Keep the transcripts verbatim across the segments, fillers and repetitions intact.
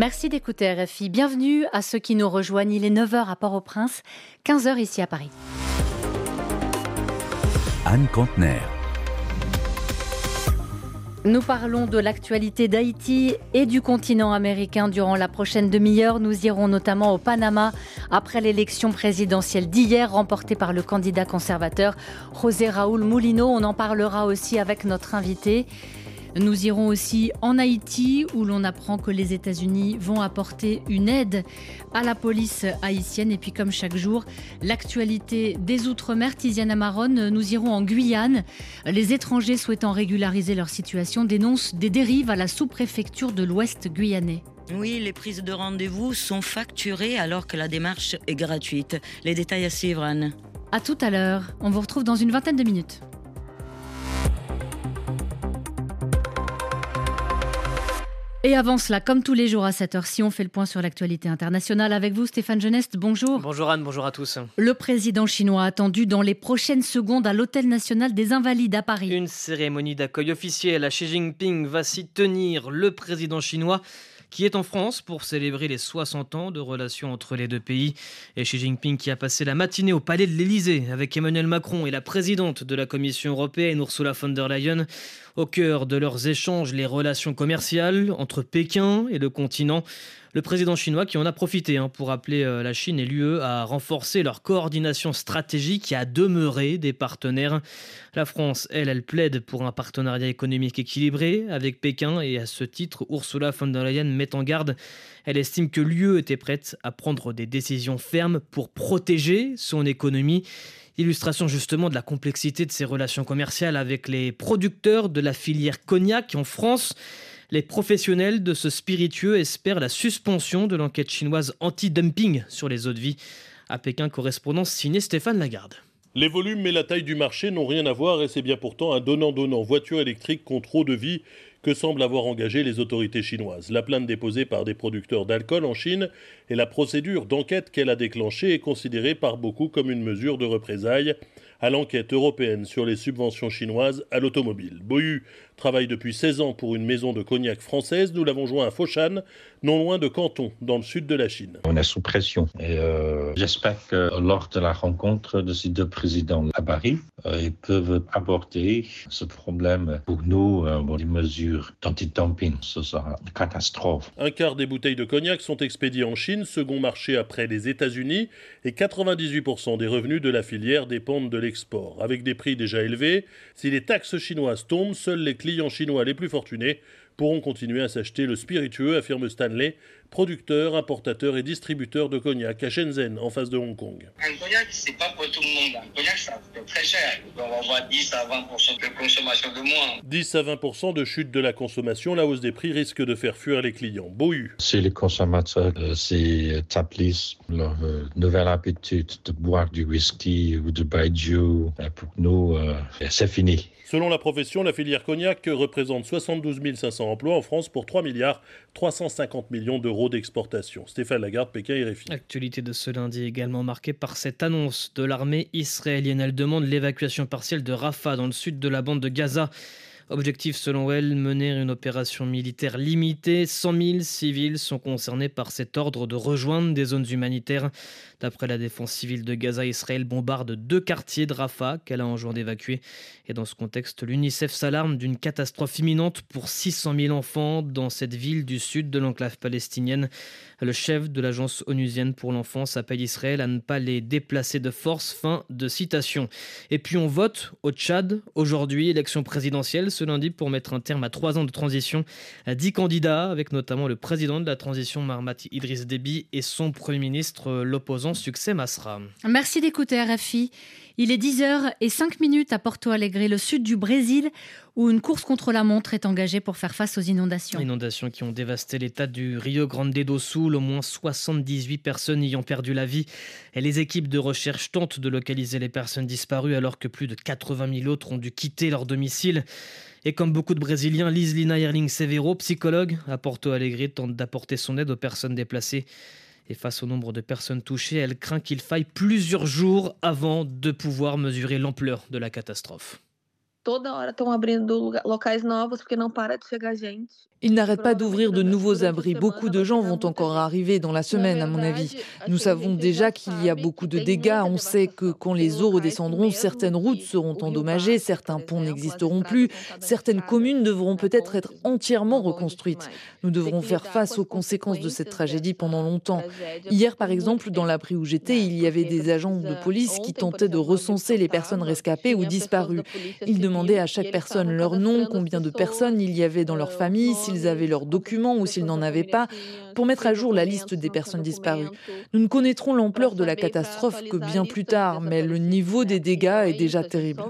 Merci d'écouter R F I. Bienvenue à ceux qui nous rejoignent. Il est neuf heures à Port-au-Prince, quinze heures ici à Paris. Anne Contener. Nous parlons de l'actualité d'Haïti et du continent américain. Durant la prochaine demi-heure, nous irons notamment au Panama après l'élection présidentielle d'hier remportée par le candidat conservateur José Raúl Mulino. On en parlera aussi avec notre invité. Nous irons aussi en Haïti où l'on apprend que les États-Unis vont apporter une aide à la police haïtienne. Et puis comme chaque jour, l'actualité des Outre-mer. Tiziana Maronne, nous irons en Guyane. Les étrangers souhaitant régulariser leur situation dénoncent des dérives à la sous-préfecture de l'Ouest guyanais. Oui, les prises de rendez-vous sont facturées alors que la démarche est gratuite. Les détails à suivre, Anne. À tout à l'heure. On vous retrouve dans une vingtaine de minutes. Et avant cela, comme tous les jours à cette heure-ci, on fait le point sur l'actualité internationale avec vous, Stéphane Genest. Bonjour. Bonjour Anne, bonjour à tous. Le président chinois attendu dans les prochaines secondes à l'Hôtel National des Invalides à Paris. Une cérémonie d'accueil officielle à Xi Jinping va s'y tenir. Le président chinois qui est en France pour célébrer les soixante ans de relations entre les deux pays. Et Xi Jinping qui a passé la matinée au palais de l'Élysée avec Emmanuel Macron et la présidente de la Commission européenne, Ursula von der Leyen. Au cœur de leurs échanges, les relations commerciales entre Pékin et le continent. Le président chinois qui en a profité hein, pour appeler euh, la Chine et l'U E à renforcer leur coordination stratégique et à demeurer des partenaires. La France, elle, elle plaide pour un partenariat économique équilibré avec Pékin et à ce titre, Ursula von der Leyen met en garde. Elle estime que l'U E était prête à prendre des décisions fermes pour protéger son économie. Illustration justement de la complexité de ces relations commerciales avec les producteurs de la filière cognac en France. Les professionnels de ce spiritueux espèrent la suspension de l'enquête chinoise anti-dumping sur les eaux de vie. À Pékin, correspondance signée Stéphane Lagarde. Les volumes et la taille du marché n'ont rien à voir et c'est bien pourtant un donnant-donnant voiture électrique contre eau de vie que semblent avoir engagé les autorités chinoises. La plainte déposée par des producteurs d'alcool en Chine et la procédure d'enquête qu'elle a déclenchée est considérée par beaucoup comme une mesure de représailles à l'enquête européenne sur les subventions chinoises à l'automobile. Boyu travaille depuis seize ans pour une maison de cognac française. Nous l'avons joint à Foshan, non loin de Canton, dans le sud de la Chine. On est sous pression et euh, j'espère que lors de la rencontre de ces deux présidents à Paris, euh, ils peuvent aborder ce problème. Pour nous, euh, bon, les mesures d'anti-dumping, ce sera une catastrophe. Un quart des bouteilles de cognac sont expédiées en Chine, second marché après les États-Unis, et quatre-vingt-dix-huit pour cent des revenus de la filière dépendent de l'export. Avec des prix déjà élevés, si les taxes chinoises tombent, seuls les clients chinois les plus fortunés pourront continuer à s'acheter le spiritueux, affirme Stanley, producteur, importateur et distributeur de cognac à Shenzhen, en face de Hong Kong. Un cognac, c'est pas pour tout le monde. Un cognac, ça coûte très cher. On va avoir dix à vingt pour cent de consommation de moins. dix à vingt pour cent de chute de la consommation, la hausse des prix risque de faire fuir les clients. Bohu. Si les consommateurs euh, s'établissent leur euh, nouvelle habitude de boire du whisky ou du baijiu, euh, pour nous, euh, c'est fini. Selon la profession, la filière cognac représente soixante-douze mille cinq cents emplois en France pour trois milliards trois cent cinquante millions d'euros d'exportation. Stéphane Lagarde, Pékin, R F I. Actualité de ce lundi également marquée par cette annonce de l'armée israélienne. Elle demande l'évacuation partielle de Rafah dans le sud de la bande de Gaza. Objectif selon elle, mener une opération militaire limitée. cent mille civils sont concernés par cet ordre de rejoindre des zones humanitaires. D'après la défense civile de Gaza, Israël bombarde deux quartiers de Rafah qu'elle a enjoint d'évacuer. Et dans ce contexte, l'UNICEF s'alarme d'une catastrophe imminente pour six cent mille enfants dans cette ville du sud de l'enclave palestinienne. Le chef de l'agence onusienne pour l'enfance appelle Israël à ne pas les déplacer de force. Fin de citation. Et puis on vote au Tchad. Aujourd'hui, élection présidentielle ce lundi pour mettre un terme à trois ans de transition. Dix candidats, avec notamment le président de la transition, Mahamat Idriss Déby, et son premier ministre, l'opposant Succès Masra. Merci d'écouter R F I. Il est dix heures zéro cinq minutes à Porto Alegre, le sud du Brésil, où une course contre la montre est engagée pour faire face aux inondations. Inondations qui ont dévasté l'état du Rio Grande do Sul, au moins soixante-dix-huit personnes y ont perdu la vie. Et les équipes de recherche tentent de localiser les personnes disparues alors que plus de quatre-vingt mille autres ont dû quitter leur domicile. Et comme beaucoup de Brésiliens, Lislina Erling Severo, psychologue à Porto Alegre, tente d'apporter son aide aux personnes déplacées. Et face au nombre de personnes touchées, elle craint qu'il faille plusieurs jours avant de pouvoir mesurer l'ampleur de la catastrophe. Toda hora estão abrindo locais novos porque não para de chegar gente. Ils n'arrêtent pas d'ouvrir de nouveaux abris. Beaucoup de gens vont encore arriver dans la semaine, à mon avis. Nous savons déjà qu'il y a beaucoup de dégâts. On sait que quand les eaux redescendront, certaines routes seront endommagées, certains ponts n'existeront plus, certaines communes devront peut-être être entièrement reconstruites. Nous devrons faire face aux conséquences de cette tragédie pendant longtemps. Hier, par exemple, dans l'abri où j'étais, il y avait des agents de police qui tentaient de recenser les personnes rescapées ou disparues. Ils demandaient à chaque personne leur nom, combien de personnes il y avait dans leur famille, s'ils avaient leurs documents ou s'ils n'en avaient pas, pour mettre à jour la liste des personnes disparues. Nous ne connaîtrons l'ampleur de la catastrophe que bien plus tard, mais le niveau des dégâts est déjà terrible.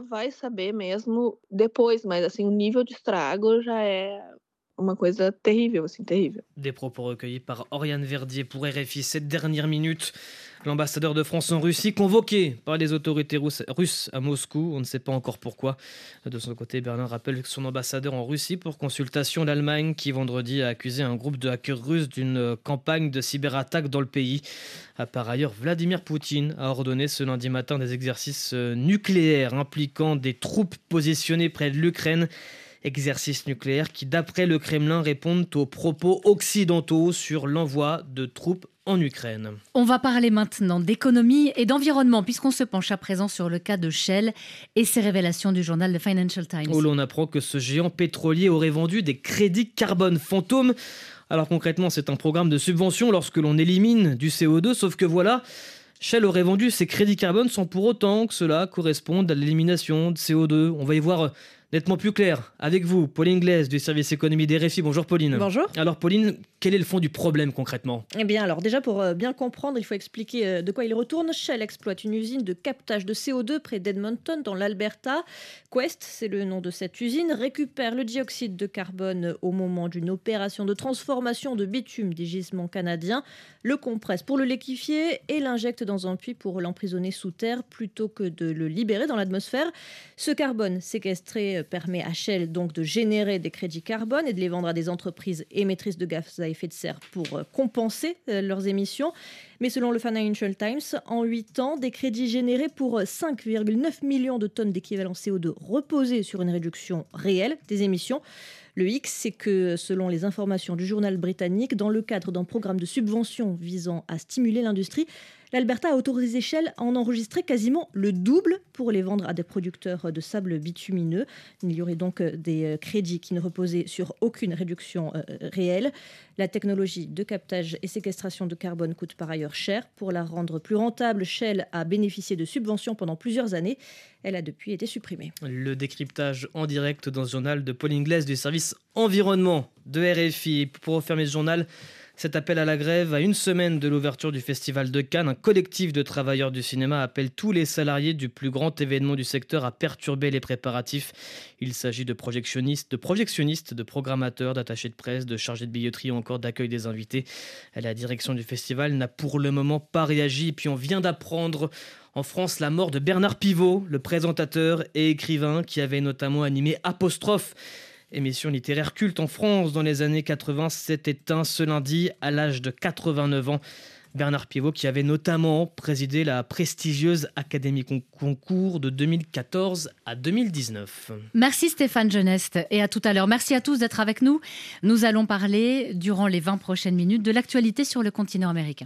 Uma coisa terrível, assim, terrível. Des propos recueillis par Oriane Verdier pour R F I. Cette dernière minute, l'ambassadeur de France en Russie, convoqué par les autorités russes à Moscou. On ne sait pas encore pourquoi. De son côté, Berlin rappelle que son ambassadeur en Russie pour consultation, l'Allemagne, qui vendredi a accusé un groupe de hackers russes d'une campagne de cyberattaque dans le pays. Par ailleurs, Vladimir Poutine a ordonné ce lundi matin des exercices nucléaires impliquant des troupes positionnées près de l'Ukraine. Exercices nucléaires qui, d'après le Kremlin, répondent aux propos occidentaux sur l'envoi de troupes en Ukraine. On va parler maintenant d'économie et d'environnement, puisqu'on se penche à présent sur le cas de Shell et ses révélations du journal The Financial Times. Où l'on apprend que ce géant pétrolier aurait vendu des crédits carbone fantômes. Alors concrètement, c'est un programme de subvention lorsque l'on élimine du C O deux, sauf que voilà... Shell aurait vendu ses crédits carbone sans pour autant que cela corresponde à l'élimination de C O deux. On va y voir nettement plus clair avec vous, Pauline Glaise du service économie d'R F I. Bonjour Pauline. Bonjour. Alors Pauline, quel est le fond du problème concrètement ? Eh bien alors déjà pour bien comprendre, il faut expliquer de quoi il retourne. Shell exploite une usine de captage de C O deux près d'Edmonton dans l'Alberta. Quest, c'est le nom de cette usine, récupère le dioxyde de carbone au moment d'une opération de transformation de bitume des gisements canadiens, le compresse pour le liquéfier et l'injecte dans un puits pour l'emprisonner sous terre plutôt que de le libérer dans l'atmosphère. Ce carbone séquestré permet à Shell donc de générer des crédits carbone et de les vendre à des entreprises émettrices de gaz à effet de serre pour compenser leurs émissions. Mais selon le Financial Times, en huit ans, des crédits générés pour cinq virgule neuf millions de tonnes d'équivalent C O deux reposés sur une réduction réelle des émissions. Le hic, c'est que, selon les informations du journal britannique, dans le cadre d'un programme de subvention visant à stimuler l'industrie, l'Alberta a autorisé Shell à en enregistrer quasiment le double pour les vendre à des producteurs de sable bitumineux. Il y aurait donc des crédits qui ne reposaient sur aucune réduction euh, réelle. La technologie de captage et séquestration de carbone coûte par ailleurs cher. Pour la rendre plus rentable, Shell a bénéficié de subventions pendant plusieurs années. Elle a depuis été supprimée. Le décryptage en direct dans ce journal de Pauline Glaise du service environnement de R F I. Pour refermer ce journal, cet appel à la grève à une semaine de l'ouverture du Festival de Cannes, un collectif de travailleurs du cinéma appelle tous les salariés du plus grand événement du secteur à perturber les préparatifs. Il s'agit de projectionnistes, de projectionnistes, de programmateurs, d'attachés de presse, de chargés de billetterie ou encore d'accueil des invités. La direction du festival n'a pour le moment pas réagi. Et puis on vient d'apprendre en France la mort de Bernard Pivot, le présentateur et écrivain qui avait notamment animé Apostrophe, émission littéraire culte en France dans les années quatre-vingts, s'est éteint ce lundi à l'âge de quatre-vingt-neuf ans. Bernard Pivot qui avait notamment présidé la prestigieuse Académie Concours de deux mille quatorze à deux mille dix-neuf. Merci Stéphane Geneste et à tout à l'heure. Merci à tous d'être avec nous. Nous allons parler durant les vingt prochaines minutes de l'actualité sur le continent américain.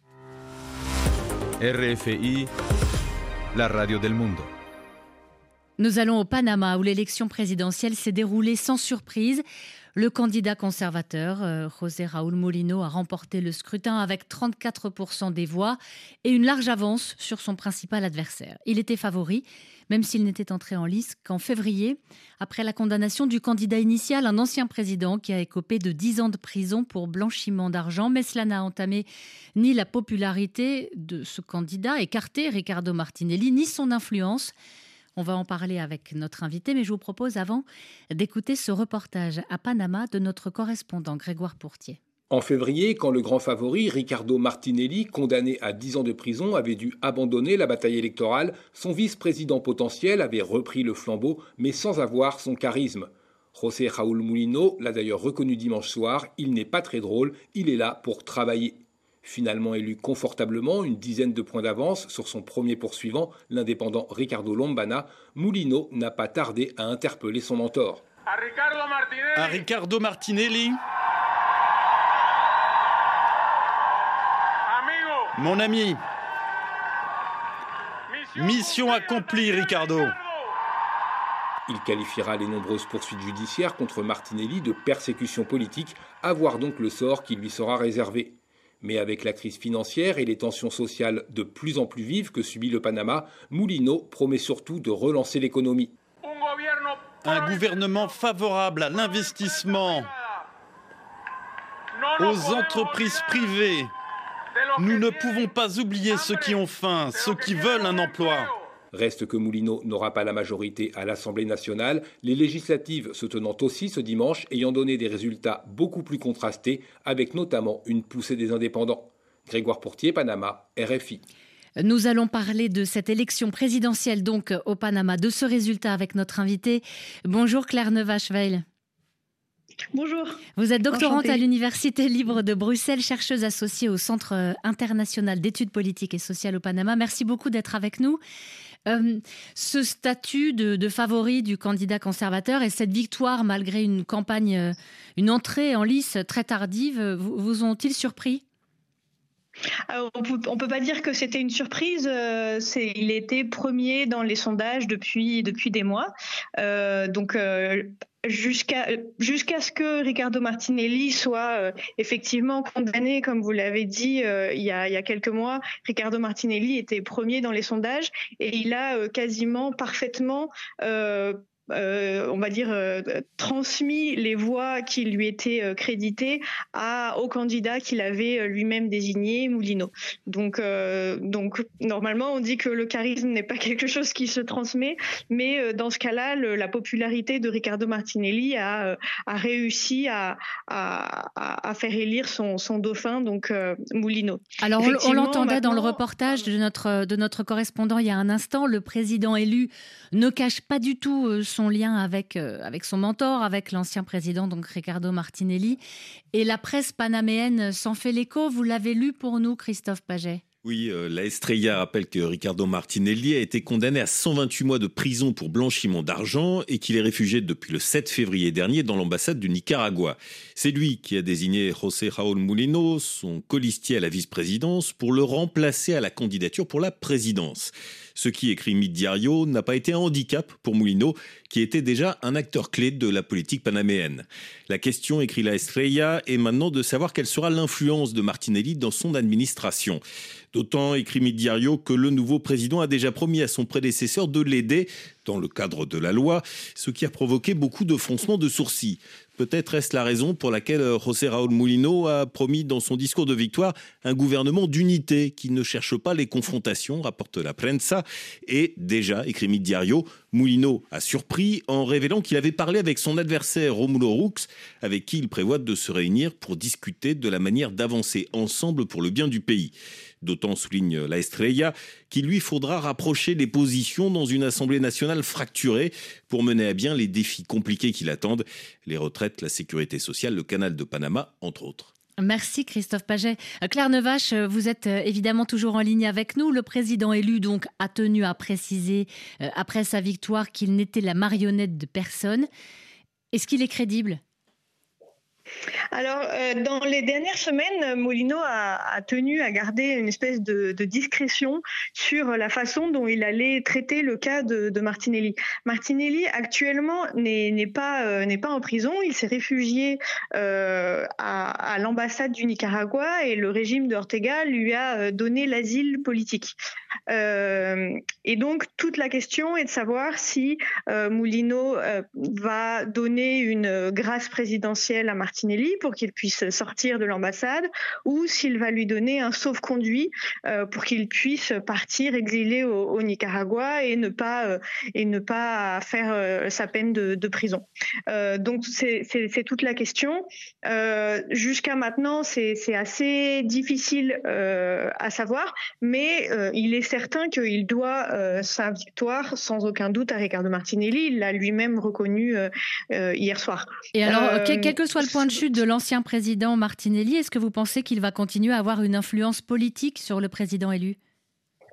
R F I, la radio del mundo. Nous allons au Panama où l'élection présidentielle s'est déroulée sans surprise. Le candidat conservateur, euh, José Raúl Mulino, a remporté le scrutin avec trente-quatre pour cent des voix et une large avance sur son principal adversaire. Il était favori, même s'il n'était entré en lice qu'en février, après la condamnation du candidat initial, un ancien président qui a écopé de dix ans de prison pour blanchiment d'argent. Mais cela n'a entamé ni la popularité de ce candidat écarté, Ricardo Martinelli, ni son influence. On va en parler avec notre invité, mais je vous propose avant d'écouter ce reportage à Panama de notre correspondant Grégoire Pourtier. En février, quand le grand favori, Ricardo Martinelli, condamné à dix ans de prison, avait dû abandonner la bataille électorale, son vice-président potentiel avait repris le flambeau, mais sans avoir son charisme. José Raúl Mulino l'a d'ailleurs reconnu dimanche soir, il n'est pas très drôle, il est là pour travailler. Finalement élu confortablement, une dizaine de points d'avance sur son premier poursuivant, l'indépendant Ricardo Lombana, Mulino n'a pas tardé à interpeller son mentor. À Riccardo Martinelli. Mon ami. Mission accomplie, Riccardo. Il qualifiera les nombreuses poursuites judiciaires contre Martinelli de persécution politique, à voir donc le sort qui lui sera réservé. Mais avec la crise financière et les tensions sociales de plus en plus vives que subit le Panama, Mulino promet surtout de relancer l'économie. Un gouvernement favorable à l'investissement, aux entreprises privées. Nous ne pouvons pas oublier ceux qui ont faim, ceux qui veulent un emploi. Reste que Mulino n'aura pas la majorité à l'Assemblée nationale, les législatives se tenant aussi ce dimanche ayant donné des résultats beaucoup plus contrastés, avec notamment une poussée des indépendants. Grégoire Portier, Panama, R F I. Nous allons parler de cette élection présidentielle donc au Panama, de ce résultat avec notre invité. Bonjour Claire Nevache-Weil. Bonjour. Vous êtes doctorante Enchantée. à l'Université libre de Bruxelles, chercheuse associée au Centre international d'études politiques et sociales au Panama. Merci beaucoup d'être avec nous. Euh, ce statut de, de favori du candidat conservateur et cette victoire malgré une campagne, une entrée en lice très tardive, vous, vous ont-ils surpris ? Alors, on peut, on peut pas dire que c'était une surprise. Euh, c'est, il était premier dans les sondages depuis depuis des mois. Euh, donc euh, jusqu'à jusqu'à ce que Riccardo Martinelli soit euh, effectivement condamné, comme vous l'avez dit euh, il y a il y a quelques mois, Riccardo Martinelli était premier dans les sondages et il a euh, quasiment parfaitement euh, Euh, on va dire, euh, transmis les voix qui lui étaient euh, créditées à, au candidat qu'il avait euh, lui-même désigné, Mulino. Donc, euh, donc, normalement, on dit que le charisme n'est pas quelque chose qui se transmet, mais euh, dans ce cas-là, le, la popularité de Riccardo Martinelli a, euh, a réussi à, à, à faire élire son, son dauphin, donc euh, Mulino. Alors, on, on l'entendait dans le reportage de notre, de notre correspondant il y a un instant, le président élu ne cache pas du tout euh, son lien avec, euh, avec son mentor, avec l'ancien président, donc Riccardo Martinelli. Et la presse panaméenne s'en fait l'écho. Vous l'avez lu pour nous, Christophe Paget ? Oui, euh, la Estrella rappelle que Riccardo Martinelli a été condamné à cent vingt-huit mois de prison pour blanchiment d'argent et qu'il est réfugié depuis le sept février dernier dans l'ambassade du Nicaragua. C'est lui qui a désigné José Raúl Mulino, son colistier à la vice-présidence, pour le remplacer à la candidature pour la présidence. Ce qui, écrit Midiario, n'a pas été un handicap pour Mulino, qui était déjà un acteur clé de la politique panaméenne. La question, écrit la Estrella, est maintenant de savoir quelle sera l'influence de Martinelli dans son administration. D'autant, écrit Midiario, que le nouveau président a déjà promis à son prédécesseur de l'aider dans le cadre de la loi, ce qui a provoqué beaucoup de froncements de sourcils. Peut-être est-ce la raison pour laquelle José Raúl Mulino a promis dans son discours de victoire un gouvernement d'unité qui ne cherche pas les confrontations, rapporte la Prensa. Et déjà, écrit Midiario, Mulino a surpris en révélant qu'il avait parlé avec son adversaire Rómulo Rux, avec qui il prévoit de se réunir pour discuter de la manière d'avancer ensemble pour le bien du pays. D'autant, souligne la Estrella, qu'il lui faudra rapprocher les positions dans une Assemblée nationale fracturée pour mener à bien les défis compliqués qui l'attendent, les retraites, la sécurité sociale, le canal de Panama, entre autres. Merci Christophe Paget. Claire Nevache, vous êtes évidemment toujours en ligne avec nous. Le président élu donc a tenu à préciser euh, après sa victoire qu'il n'était la marionnette de personne. Est-ce qu'il est crédible ? Alors, euh, dans les dernières semaines, Mulino a, a tenu à garder une espèce de, de discrétion sur la façon dont il allait traiter le cas de, de Martinelli. Martinelli, actuellement, n'est, n'est, pas, euh, n'est pas en prison. Il s'est réfugié euh, à, à l'ambassade du Nicaragua et le régime de Ortega lui a donné l'asile politique. Euh, et donc, toute la question est de savoir si euh, Mulino euh, va donner une grâce présidentielle à Martinelli pour qu'il puisse sortir de l'ambassade ou s'il va lui donner un sauf-conduit euh, pour qu'il puisse partir exilé au, au Nicaragua et ne pas, euh, et ne pas faire euh, sa peine de, de prison. Euh, donc c'est, c'est, c'est toute la question. Euh, jusqu'à maintenant, c'est, c'est assez difficile euh, à savoir, mais euh, il est certain qu'il doit euh, sa victoire sans aucun doute à Riccardo Martinelli. Il l'a lui-même reconnu euh, euh, hier soir. Et alors, euh, quel, quel que soit le point de chute de l'ancien président Martinelli, est-ce que vous pensez qu'il va continuer à avoir une influence politique sur le président élu ?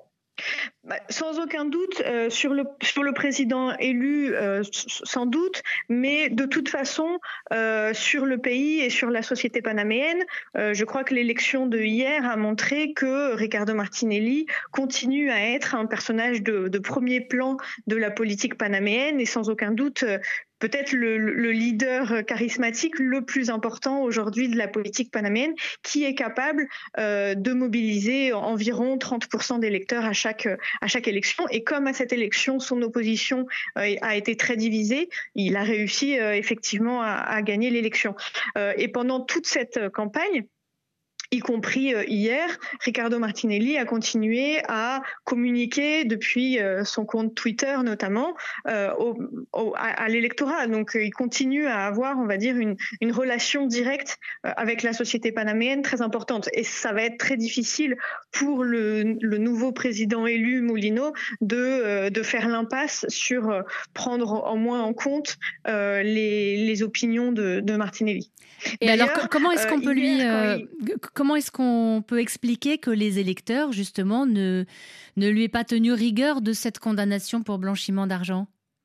Bah, sans aucun doute, euh, sur, le, sur le président élu, euh, sans doute, mais de toute façon, euh, sur le pays et sur la société panaméenne, euh, je crois que l'élection de hier a montré que Ricardo Martinelli continue à être un personnage de, de premier plan de la politique panaméenne et sans aucun doute euh, peut-être le, le leader charismatique le plus important aujourd'hui de la politique panaméenne, qui est capable euh, de mobiliser environ trente pour cent d'électeurs à chaque, à chaque élection. Et comme à cette élection, son opposition euh, a été très divisée, il a réussi euh, effectivement à, à gagner l'élection. Euh, et pendant toute cette campagne, y compris hier, Ricardo Martinelli a continué à communiquer depuis son compte Twitter notamment euh, au, au, à, à l'électorat. Donc il continue à avoir, on va dire, une, une relation directe avec la société panaméenne très importante. Et ça va être très difficile pour le, le nouveau président élu Mulino de, de faire l'impasse sur prendre en moins en compte euh, les, les opinions de, de Martinelli. Et alors, comment est-ce qu'on peut lui, euh, il... comment est-ce qu'on peut expliquer que les électeurs, justement, ne, ne lui aient pas tenu rigueur de cette condamnation pour blanchiment d'argent ?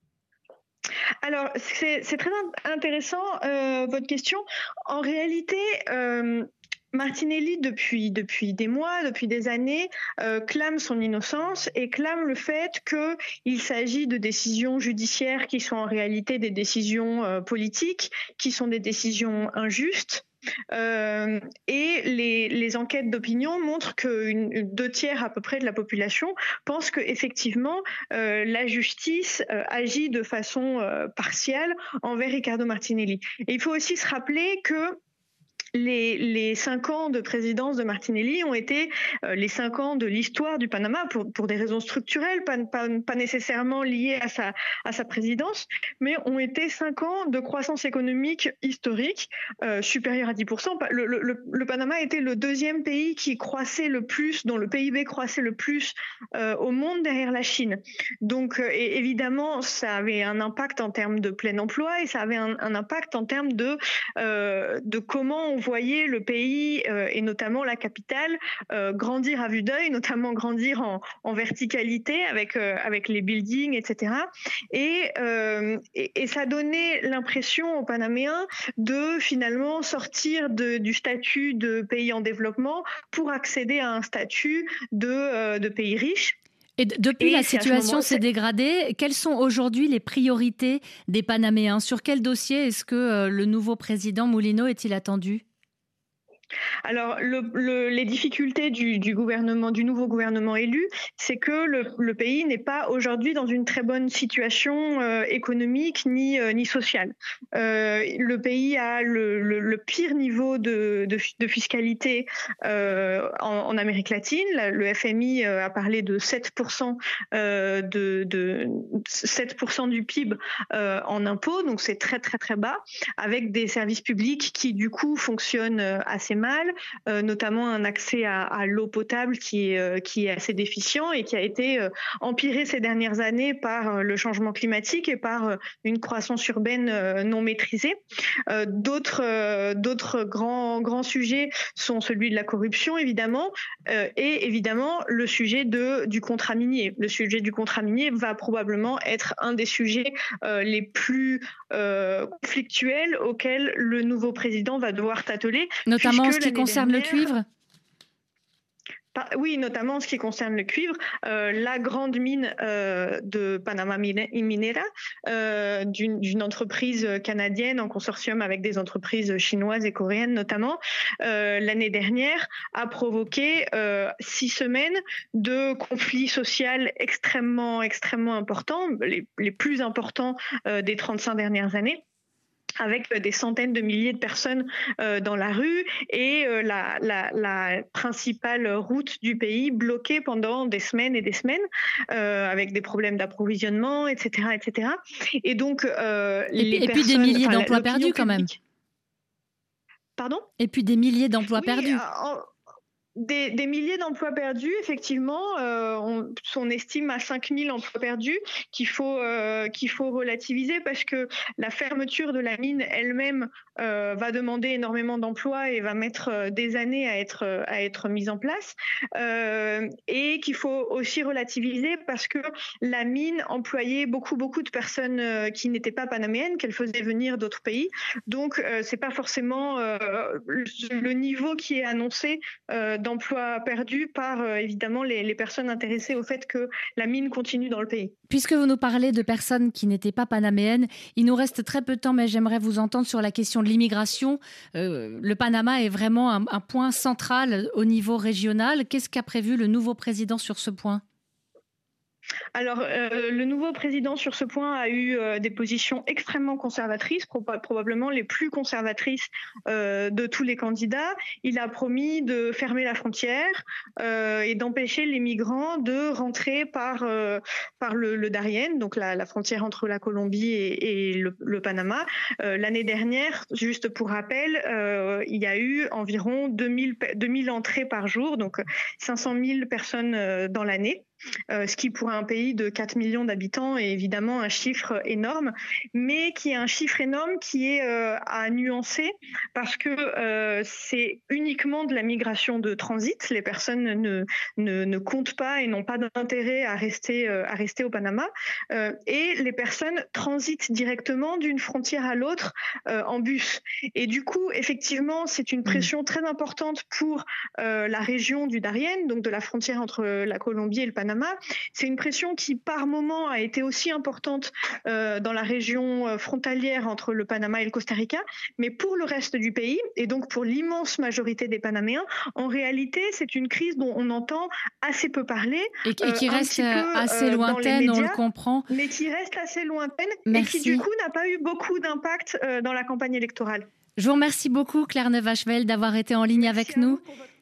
Alors, c'est, c'est très intéressant, euh, votre question. En réalité, euh, Martinelli, depuis, depuis des mois, depuis des années, euh, clame son innocence et clame le fait qu'il s'agit de décisions judiciaires qui sont en réalité des décisions euh, politiques, qui sont des décisions injustes. Euh, et les, les enquêtes d'opinion montrent que une, une, deux tiers à peu près de la population pensent que effectivement euh, la justice euh, agit de façon euh, partiale envers Ricardo Martinelli. Et il faut aussi se rappeler que Les, les cinq ans de présidence de Martinelli ont été euh, les cinq ans de l'histoire du Panama pour, pour des raisons structurelles, pas, pas, pas nécessairement liées à sa, à sa présidence, mais ont été cinq ans de croissance économique historique euh, supérieure à dix pour cent. Le, le, le Panama était le deuxième pays qui croissait le plus, dont le P I B croissait le plus euh, au monde derrière la Chine. Donc euh, et évidemment, ça avait un impact en termes de plein emploi et ça avait un, un impact en termes de, euh, de comment on voyez le pays euh, et notamment la capitale euh, grandir à vue d'œil, notamment grandir en, en verticalité avec euh, avec les buildings, et cetera. Et, euh, et, et ça donnait l'impression aux Panaméens de finalement sortir de, du statut de pays en développement pour accéder à un statut de euh, de pays riche. Et d- depuis, et la situation s'est dégradée. Quelles sont aujourd'hui les priorités des Panaméens ? Sur quel dossier est-ce que euh, le nouveau président Mulino est-il attendu ? Alors, le, le, les difficultés du, du gouvernement, du nouveau gouvernement élu, c'est que le, le pays n'est pas aujourd'hui dans une très bonne situation euh, économique ni, euh, ni sociale. Euh, le pays a le, le, le pire niveau de, de, de fiscalité euh, en, en Amérique latine. Le F M I a parlé de sept pour cent, euh, de, de sept pour cent du P I B euh, en impôts, donc c'est très très très bas, avec des services publics qui du coup fonctionnent assez mal, euh, notamment un accès à, à l'eau potable qui est, euh, qui est assez déficient et qui a été euh, empiré ces dernières années par euh, le changement climatique et par euh, une croissance urbaine euh, non maîtrisée. Euh, d'autres, euh, d'autres grands, grands sujets sont celui de la corruption, évidemment, euh, et évidemment le sujet de, du contrat minier. Le sujet du contrat minier va probablement être un des sujets euh, les plus euh, conflictuels auxquels le nouveau président va devoir t'atteler. Notamment en ce qui concerne dernière, le cuivre ? Oui, notamment en ce qui concerne le cuivre. Euh, la grande mine euh, de Panama Minera, euh, d'une, d'une entreprise canadienne en consortium avec des entreprises chinoises et coréennes notamment, euh, l'année dernière a provoqué euh, six semaines de conflits sociaux extrêmement, extrêmement importants, les, les plus importants euh, des trente-cinq dernières années, avec des centaines de milliers de personnes euh, dans la rue et euh, la, la, la principale route du pays bloquée pendant des semaines et des semaines, euh, avec des problèmes d'approvisionnement, et cetera, et cetera. Et donc, euh, et, les et personnes, puis des milliers enfin, d'emplois perdus quand même. Pardon ? Et puis des milliers d'emplois oui, perdus. En... Des, des milliers d'emplois perdus, effectivement, euh, on, on estime à cinq mille emplois perdus qu'il faut, euh, qu'il faut relativiser parce que la fermeture de la mine elle-même euh, va demander énormément d'emplois et va mettre euh, des années à être, à être mise en place. Euh, et qu'il faut aussi relativiser parce que la mine employait beaucoup, beaucoup de personnes euh, qui n'étaient pas panaméennes, qu'elle faisait venir d'autres pays. Donc, euh, c'est pas forcément euh, le, le niveau qui est annoncé euh, d'emplois perdus par euh, évidemment les, les personnes intéressées au fait que la mine continue dans le pays. Puisque vous nous parlez de personnes qui n'étaient pas panaméennes, il nous reste très peu de temps, mais j'aimerais vous entendre sur la question de l'immigration. Euh, le Panama est vraiment un, un point central au niveau régional. Qu'est-ce qu'a prévu le nouveau président sur ce point ? Alors, euh, le nouveau président sur ce point a eu euh, des positions extrêmement conservatrices, pro- probablement les plus conservatrices euh, de tous les candidats. Il a promis de fermer la frontière euh, et d'empêcher les migrants de rentrer par, euh, par le, le Darién, donc la, la frontière entre la Colombie et, et le, le Panama. Euh, l'année dernière, juste pour rappel, euh, il y a eu environ deux mille, deux mille entrées par jour, donc cinq cent mille personnes euh, dans l'année. Euh, ce qui pour un pays de quatre millions d'habitants est évidemment un chiffre énorme, mais qui est un chiffre énorme qui est euh, à nuancer parce que euh, c'est uniquement de la migration de transit. Les personnes ne, ne, ne comptent pas et n'ont pas d'intérêt à rester, euh, à rester au Panama. Euh, et les personnes transitent directement d'une frontière à l'autre euh, en bus. Et du coup, effectivement, c'est une pression très importante pour euh, la région du Darién, donc de la frontière entre la Colombie et le Panama. C'est une pression qui, par moment, a été aussi importante euh, dans la région frontalière entre le Panama et le Costa Rica, mais pour le reste du pays, et donc pour l'immense majorité des Panaméens, en réalité, c'est une crise dont on entend assez peu parler. Et, et qui euh, reste peu, assez euh, lointaine, médias, on le comprend. Mais qui reste assez lointaine Merci. et qui, du coup, n'a pas eu beaucoup d'impact euh, dans la campagne électorale. Je vous remercie beaucoup, Claire Neuvachvel, d'avoir été en ligne Merci avec nous.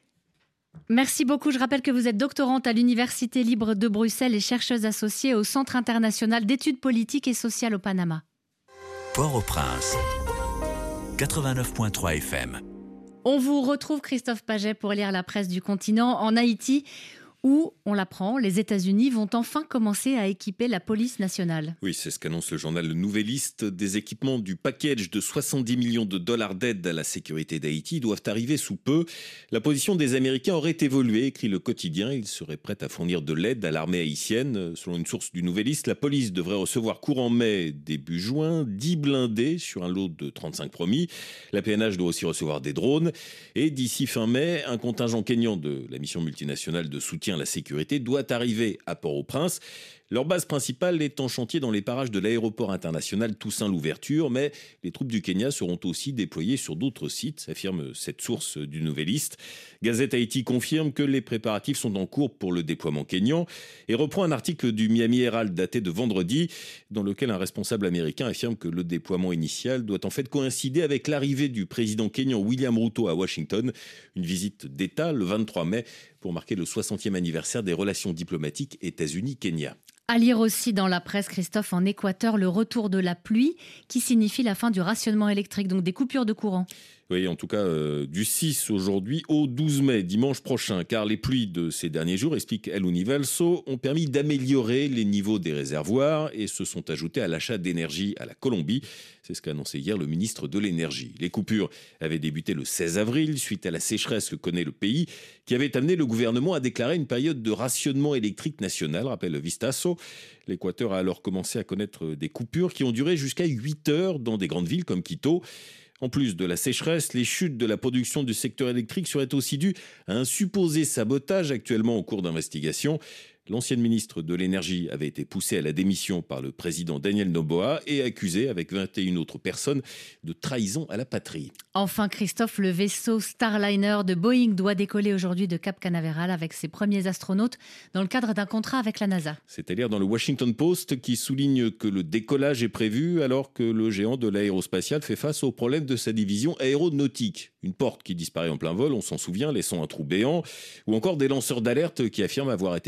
Merci beaucoup. Je rappelle que vous êtes doctorante à l'Université libre de Bruxelles et chercheuse associée au Centre international d'études politiques et sociales au Panama. Port-au-Prince, quatre-vingt-neuf virgule trois F M. On vous retrouve, Christophe Paget, pour lire la presse du continent en Haïti, où, on l'apprend, les États-Unis vont enfin commencer à équiper la police nationale. Oui, c'est ce qu'annonce le journal Le Nouvelliste. Des équipements du package de soixante-dix millions de dollars d'aide à la sécurité d'Haïti doivent arriver sous peu. La position des Américains aurait évolué, écrit le quotidien. Ils seraient prêts à fournir de l'aide à l'armée haïtienne. Selon une source du Nouvelliste, la police devrait recevoir courant mai, début juin, dix blindés sur un lot de trente-cinq promis. La P N H doit aussi recevoir des drones. Et d'ici fin mai, un contingent kényan de la mission multinationale de soutien à la sécurité doit arriver à Port-au-Prince. Leur base principale est en chantier dans les parages de l'aéroport international Toussaint-Louverture, mais les troupes du Kenya seront aussi déployées sur d'autres sites, affirme cette source du Nouvelliste. Gazette Haïti confirme que les préparatifs sont en cours pour le déploiement kényan et reprend un article du Miami Herald daté de vendredi, dans lequel un responsable américain affirme que le déploiement initial doit en fait coïncider avec l'arrivée du président kényan William Ruto à Washington, une visite d'État le vingt-trois mai pour marquer le soixantième anniversaire des relations diplomatiques États-Unis-Kenya. À lire aussi dans la presse, Christophe, en Équateur, le retour de la pluie qui signifie la fin du rationnement électrique, donc des coupures de courant. Oui, en tout cas, euh, du six aujourd'hui au douze mai, dimanche prochain, car les pluies de ces derniers jours, explique El Universo, ont permis d'améliorer les niveaux des réservoirs et se sont ajoutés à l'achat d'énergie à la Colombie. C'est ce qu'a annoncé hier le ministre de l'Énergie. Les coupures avaient débuté le seize avril, suite à la sécheresse que connaît le pays, qui avait amené le gouvernement à déclarer une période de rationnement électrique national, rappelle Vistasso. L'Équateur a alors commencé à connaître des coupures qui ont duré jusqu'à huit heures dans des grandes villes comme Quito. En plus de la sécheresse, les chutes de la production du secteur électrique seraient aussi dues à un supposé sabotage actuellement en cours d'investigation. L'ancienne ministre de l'Énergie avait été poussée à la démission par le président Daniel Noboa et accusée, avec vingt et une autres personnes, de trahison à la patrie. Enfin, Christophe, le vaisseau Starliner de Boeing doit décoller aujourd'hui de Cap Canaveral avec ses premiers astronautes dans le cadre d'un contrat avec la NASA. C'est à dire dans le Washington Post qui souligne que le décollage est prévu alors que le géant de l'aérospatial fait face au problème de sa division aéronautique. Une porte qui disparaît en plein vol, on s'en souvient, laissant un trou béant, ou encore des lanceurs d'alerte qui affirment avoir été menacés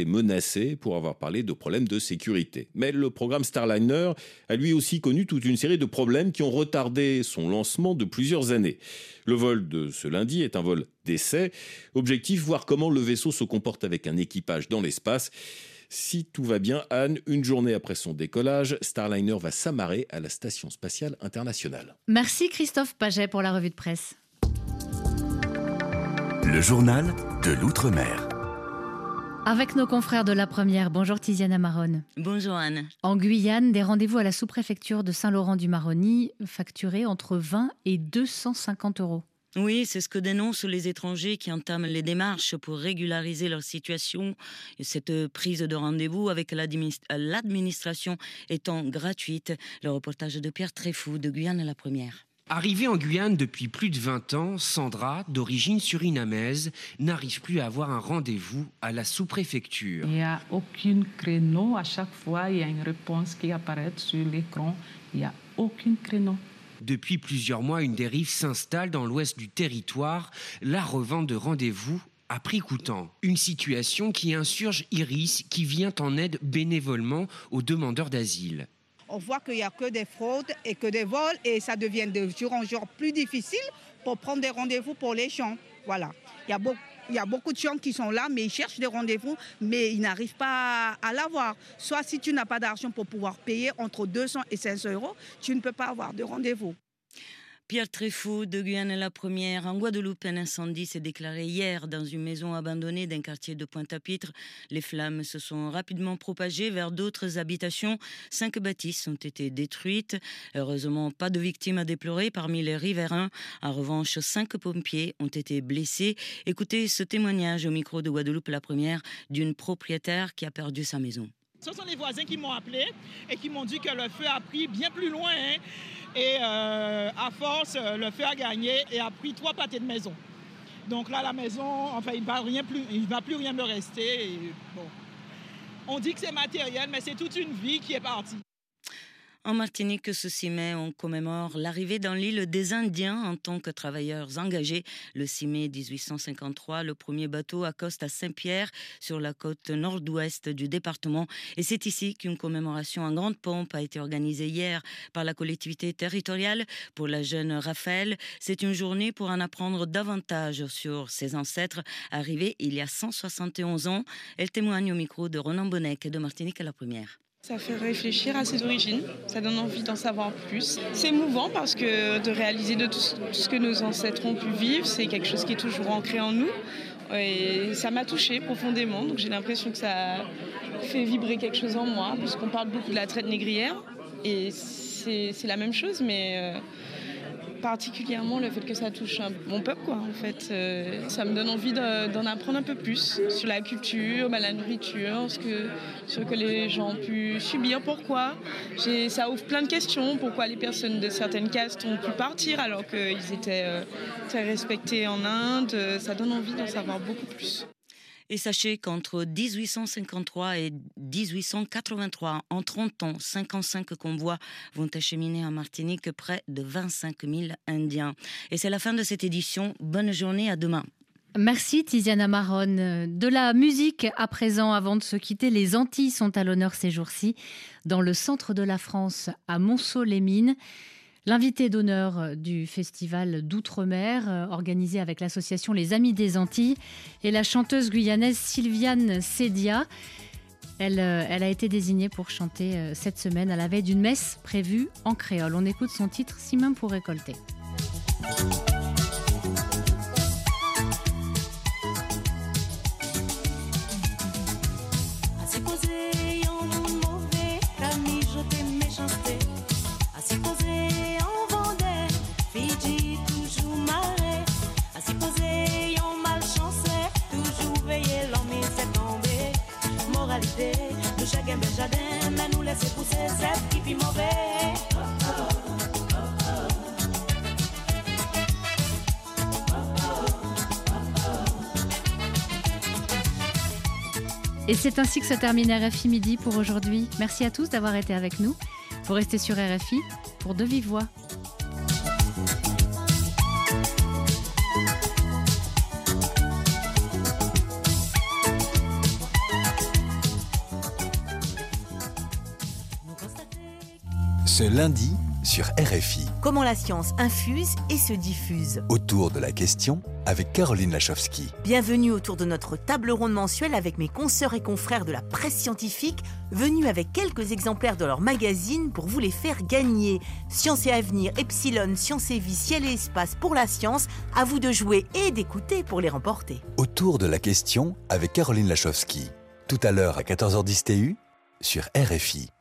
menacé pour avoir parlé de problèmes de sécurité. Mais le programme Starliner a lui aussi connu toute une série de problèmes qui ont retardé son lancement de plusieurs années. Le vol de ce lundi est un vol d'essai. Objectif, voir comment le vaisseau se comporte avec un équipage dans l'espace. Si tout va bien, Anne, une journée après son décollage, Starliner va s'amarrer à la Station spatiale internationale. Merci Christophe Paget pour la revue de presse. Le journal de l'Outre-mer. Avec nos confrères de la Première, bonjour Tiziana Maron. Bonjour Anne. En Guyane, des rendez-vous à la sous-préfecture de Saint-Laurent-du-Maroni facturés entre vingt et deux cent cinquante euros. Oui, c'est ce que dénoncent les étrangers qui entament les démarches pour régulariser leur situation. Cette prise de rendez-vous avec l'administration étant gratuite. Le reportage de Pierre Tréfou de Guyane à la Première. Arrivée en Guyane depuis plus de vingt ans, Sandra, d'origine surinamaise, n'arrive plus à avoir un rendez-vous à la sous-préfecture. Il n'y a aucun créneau. À chaque fois, il y a une réponse qui apparaît sur l'écran. Il n'y a aucun créneau. Depuis plusieurs mois, une dérive s'installe dans l'ouest du territoire, la revente de rendez-vous à prix coûtant. Une situation qui insurge Iris, qui vient en aide bénévolement aux demandeurs d'asile. On voit qu'il n'y a que des fraudes et que des vols et ça devient de jour en jour plus difficile pour prendre des rendez-vous pour les gens. Voilà. Il y a beaucoup, il y a beaucoup de gens qui sont là, mais ils cherchent des rendez-vous, mais ils n'arrivent pas à l'avoir. Soit si tu n'as pas d'argent pour pouvoir payer entre deux cents et cinq cents euros, tu ne peux pas avoir de rendez-vous. Pierre Tréfou de Guyane la Première. En Guadeloupe, un incendie s'est déclaré hier dans une maison abandonnée d'un quartier de Pointe-à-Pitre. Les flammes se sont rapidement propagées vers d'autres habitations. Cinq bâtisses ont été détruites. Heureusement, pas de victimes à déplorer parmi les riverains. En revanche, cinq pompiers ont été blessés. Écoutez ce témoignage au micro de Guadeloupe la Première d'une propriétaire qui a perdu sa maison. Ce sont les voisins qui m'ont appelé et qui m'ont dit que le feu a pris bien plus loin. Hein. Et euh, à force, le feu a gagné et a pris trois pâtés de maison. Donc là, la maison, enfin, il ne va, rien plus, il va plus rien me rester. Et, bon. On dit que c'est matériel, mais c'est toute une vie qui est partie. En Martinique, ce six mai, on commémore l'arrivée dans l'île des Indiens en tant que travailleurs engagés. Le six mai mille huit cent cinquante-trois, le premier bateau accoste à Saint-Pierre, sur la côte nord-ouest du département. Et c'est ici qu'une commémoration en grande pompe a été organisée hier par la collectivité territoriale pour la jeune Raphaël. C'est une journée pour en apprendre davantage sur ses ancêtres arrivés il y a cent soixante et onze ans. Elle témoigne au micro de Ronan Bonnec de Martinique à la Première. Ça fait réfléchir à ses origines, ça donne envie d'en savoir plus. C'est émouvant parce que de réaliser de tout ce que nos ancêtres ont pu vivre, c'est quelque chose qui est toujours ancré en nous. Et ça m'a touchée profondément, donc j'ai l'impression que ça fait vibrer quelque chose en moi, puisqu'on parle beaucoup de la traite négrière, et c'est, c'est la même chose, mais... Euh, particulièrement le fait que ça touche mon peuple, quoi, en fait. Euh, ça me donne envie de, d'en apprendre un peu plus sur la culture, bah, la nourriture, ce que, ce que les gens ont pu subir, pourquoi. J'ai, ça ouvre plein de questions, pourquoi les personnes de certaines castes ont pu partir alors qu'ils étaient euh, très respectés en Inde. Ça donne envie d'en savoir beaucoup plus. Et sachez qu'entre dix-huit cent cinquante-trois et dix-huit cent quatre-vingt-trois, en trente ans, cinquante-cinq convois vont acheminer en Martinique près de vingt-cinq mille Indiens. Et c'est la fin de cette édition. Bonne journée, à demain. Merci Tiziana Maron. De la musique à présent, avant de se quitter, les Antilles sont à l'honneur ces jours-ci, dans le centre de la France, à Monceau-les-Mines. L'invité d'honneur du festival d'Outre-mer, organisé avec l'association Les Amis des Antilles, est la chanteuse guyanaise Sylviane Sédia. Elle, elle a été désignée pour chanter cette semaine à la veille d'une messe prévue en créole. On écoute son titre « Si main pour récolter ». Et c'est ainsi que se termine R F I Midi pour aujourd'hui. Merci à tous d'avoir été avec nous. Vous restez sur R F I pour De Vive Voix. Ce lundi sur R F I. Comment la science infuse et se diffuse. Autour de la question avec Caroline Lachowski. Bienvenue autour de notre table ronde mensuelle avec mes consoeurs et confrères de la presse scientifique, venus avec quelques exemplaires de leur magazine pour vous les faire gagner. Science et Avenir, Epsilon, Science et Vie, Ciel et Espace pour la science, à vous de jouer et d'écouter pour les remporter. Autour de la question avec Caroline Lachowski. Tout à l'heure à quatorze heures dix T U sur R F I.